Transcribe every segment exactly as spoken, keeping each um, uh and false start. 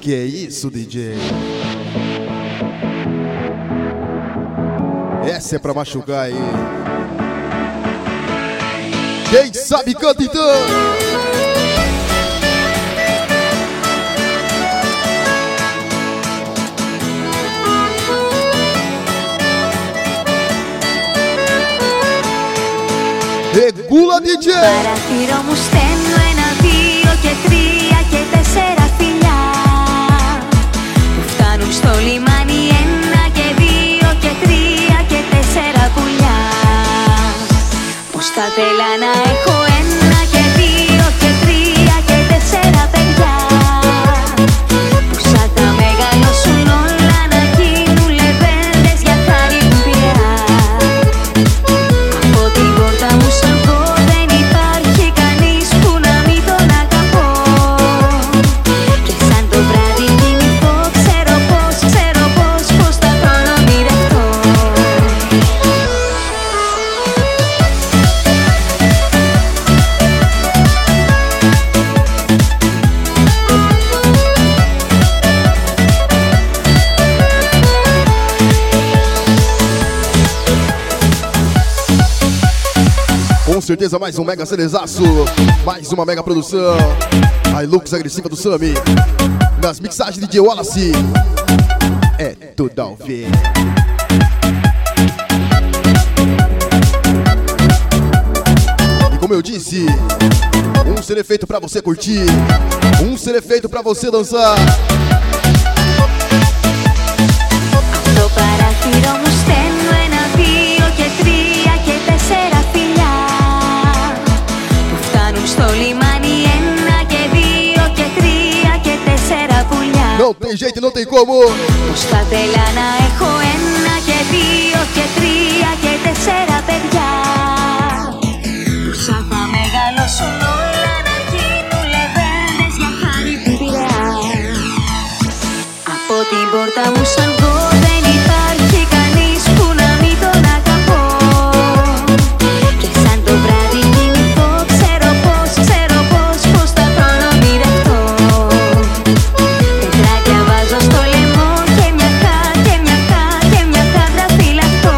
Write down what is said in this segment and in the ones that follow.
Que é isso, D J? Essa é pra machucar aí. Quem sabe canta então. Regula, D J. Παραθύρο μου στέλνω ένα, δύο και τρία και τέσσερα φιλιά που φτάνουν στο λιμάνι. Ένα και δύο και τρία και τέσσερα πουλιά. Πως θα θέλα να έχω ένα και δύο και τρία και τέσσερα παιδιά που σαν θα μεγαλώσουν όλα να γίνουν λεβέντες για χάρη του πειραιά. Από την πόρτα μου σαν πω δεν υπάρχει κανείς που να μην τον αγαπώ. Και σαν το βράδυ κοιμηθώ ξέρω πως, ξέρω πως, πως θα τον ονειρευτώ. Com certeza mais um mega cerezaço, mais uma mega produção. A Hilux agressiva do Sami, nas mixagens de D J Wallace. É tudo ao ver. E como eu disse, um ser feito pra você curtir, um ser feito pra você dançar. Το παραθύρο μου στέλνω ένα, δύο και τρία και τέσσερα φιλιά που φτάνουν στο λιμάνι. Ένα και δύο και τρία και τέσσερα πουλιά. Não tem jeito, não tem como. Πως θα θέλα να έχω ένα και δύο και τρία και τέσσερα παιδιά που σαν θα μεγαλώσουν όλα να γίνουν λεβέντες για χάρη του πειραιά. Από την πόρτα μου σαν πω δεν υπάρχει κανείς που να μην τον αγαπώ. Και σαν το βράδυ κοιμηθώ ξέρω πως, ξέρω πως, πως θα τον ονειρευτώ. Πετράκια βάζω στο λαιμό και μια χά, και μια χά, και μια χάδρα φυλαχτώ.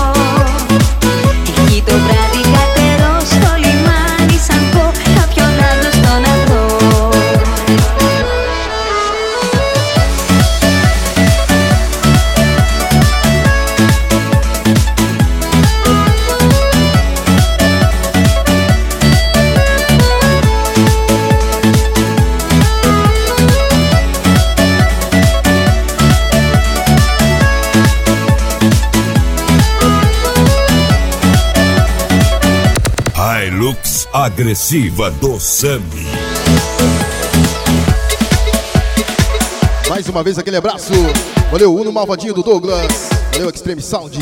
Εκεί το βράδυ κατερώ στο λιμάνι σαν πω κάποιον άλλο στον βρω. Hilux agressiva do Sami. Mais uma vez aquele abraço. Valeu, Uno Malvadinho do Douglas. Valeu, Extreme Sound.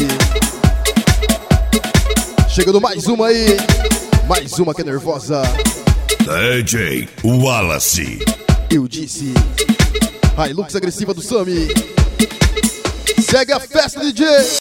Chegando mais uma aí. Mais uma que é nervosa. D J Wallace. Eu disse. A Hilux agressiva do Sami. Segue a festa, D J.